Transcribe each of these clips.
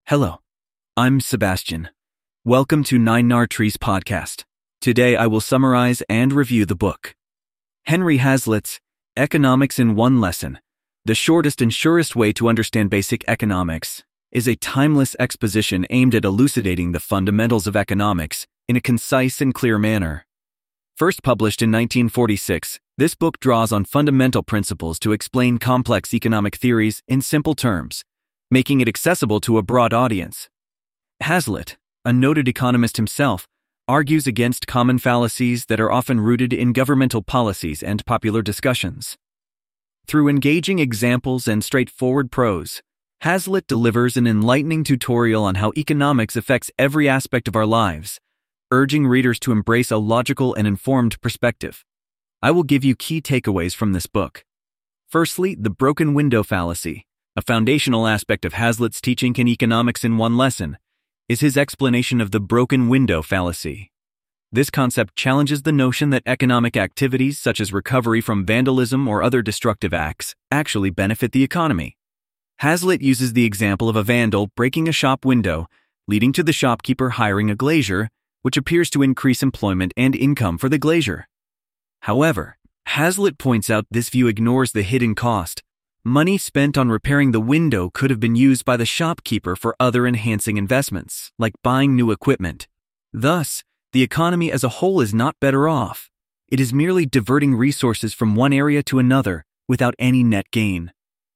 Hello, I'm Sebastian. Welcome to Nine Nar Trees podcast. Today I will summarize and review the book. Henry Hazlitt's Economics in One Lesson, the shortest and surest way to understand basic economics, is a timeless exposition aimed at elucidating the fundamentals of economics in a concise and clear manner. First published in 1946, this book draws on fundamental principles to explain complex economic theories in simple terms, making it accessible to a broad audience. Hazlitt, a noted economist himself, argues against common fallacies that are often rooted in governmental policies and popular discussions. Through engaging examples and straightforward prose, Hazlitt delivers an enlightening tutorial on how economics affects every aspect of our lives, urging readers to embrace a logical and informed perspective. I will give you key takeaways from this book. Firstly, the broken window fallacy. A foundational aspect of Hazlitt's teaching in Economics in One Lesson is his explanation of the broken window fallacy. This concept challenges the notion that economic activities such as recovery from vandalism or other destructive acts actually benefit the economy. Hazlitt uses the example of a vandal breaking a shop window, leading to the shopkeeper hiring a glazier, which appears to increase employment and income for the glazier. However, Hazlitt points out this view ignores the hidden cost. Money spent on repairing the window could have been used by the shopkeeper for other enhancing investments, like buying new equipment. Thus, the economy as a whole is not better off. It is merely diverting resources from one area to another without any net gain.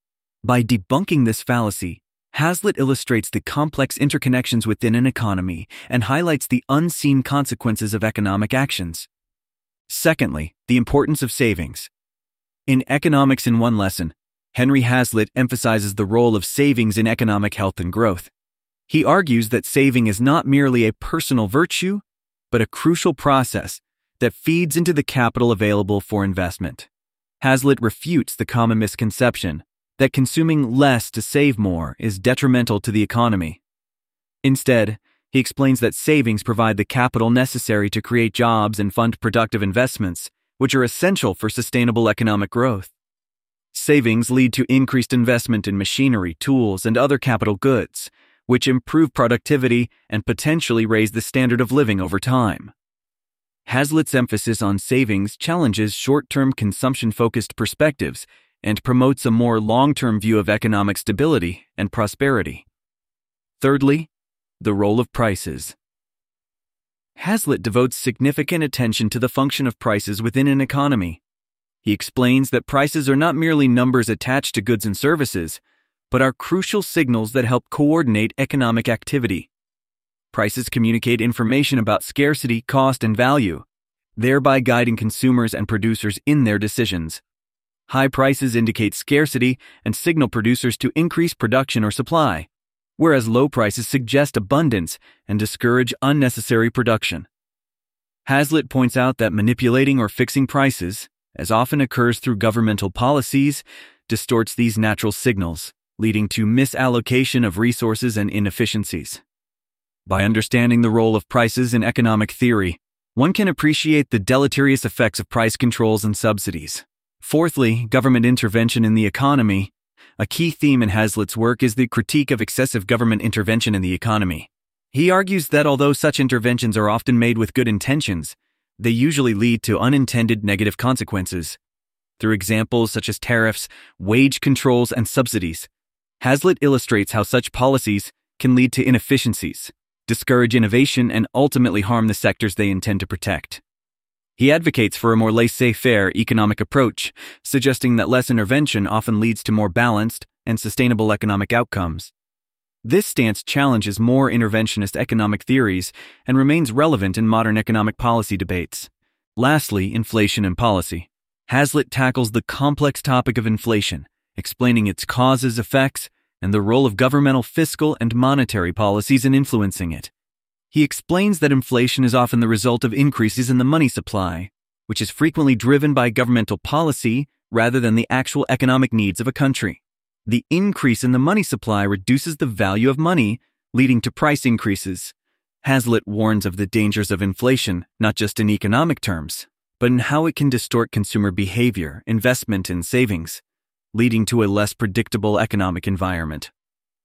By debunking this fallacy, Hazlitt illustrates the complex interconnections within an economy and highlights the unseen consequences of economic actions. Secondly, the importance of savings. In Economics in One Lesson, Henry Hazlitt emphasizes the role of savings in economic health and growth. He argues that saving is not merely a personal virtue, but a crucial process that feeds into the capital available for investment. Hazlitt refutes the common misconception that consuming less to save more is detrimental to the economy. Instead, he explains that savings provide the capital necessary to create jobs and fund productive investments, which are essential for sustainable economic growth. Savings lead to increased investment in machinery, tools, and other capital goods, which improve productivity and potentially raise the standard of living over time. Hazlitt's emphasis on savings challenges short-term consumption-focused perspectives and promotes a more long-term view of economic stability and prosperity. Thirdly, the role of prices. Hazlitt devotes significant attention to the function of prices within an economy. He explains that prices are not merely numbers attached to goods and services, but are crucial signals that help coordinate economic activity. Prices communicate information about scarcity, cost, and value, thereby guiding consumers and producers in their decisions. High prices indicate scarcity and signal producers to increase production or supply, whereas low prices suggest abundance and discourage unnecessary production. Hazlitt points out that manipulating or fixing prices, as often occurs through governmental policies, distorts these natural signals, leading to misallocation of resources and inefficiencies. By understanding the role of prices in economic theory, one can appreciate the deleterious effects of price controls and subsidies. Fourthly, government intervention in the economy. A key theme in Hazlitt's work is the critique of excessive government intervention in the economy. He argues that although such interventions are often made with good intentions, they usually lead to unintended negative consequences. Through examples such as tariffs, wage controls, and subsidies, Hazlitt illustrates how such policies can lead to inefficiencies, discourage innovation, and ultimately harm the sectors they intend to protect. He advocates for a more laissez-faire economic approach, suggesting that less intervention often leads to more balanced and sustainable economic outcomes. This stance challenges more interventionist economic theories and remains relevant in modern economic policy debates. Lastly, inflation and policy. Hazlitt tackles the complex topic of inflation, explaining its causes, effects, and the role of governmental fiscal and monetary policies in influencing it. He explains that inflation is often the result of increases in the money supply, which is frequently driven by governmental policy rather than the actual economic needs of a country. The increase in the money supply reduces the value of money, leading to price increases. Hazlitt warns of the dangers of inflation, not just in economic terms, but in how it can distort consumer behavior, investment, and savings, leading to a less predictable economic environment.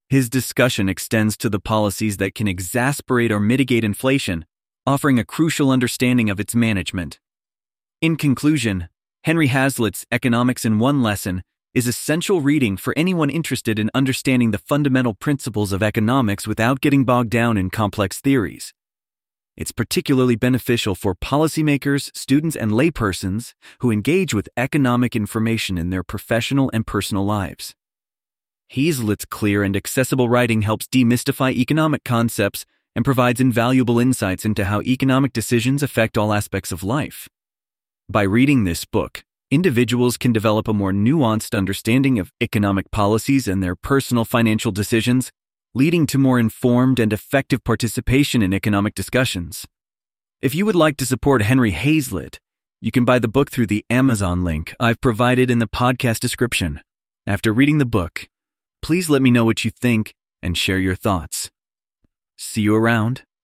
His discussion extends to the policies that can exacerbate or mitigate inflation, offering a crucial understanding of its management. In conclusion, Henry Hazlitt's Economics in One Lesson is essential reading for anyone interested in understanding the fundamental principles of economics without getting bogged down in complex theories. It's particularly beneficial for policymakers, students, and laypersons who engage with economic information in their professional and personal lives. Hazlitt's clear and accessible writing helps demystify economic concepts and provides invaluable insights into how economic decisions affect all aspects of life. By reading this book, individuals can develop a more nuanced understanding of economic policies and their personal financial decisions, leading to more informed and effective participation in economic discussions. If you would like to support Henry Hazlitt, you can buy the book through the Amazon link I've provided in the podcast description. After reading the book, please let me know what you think and share your thoughts. See you around.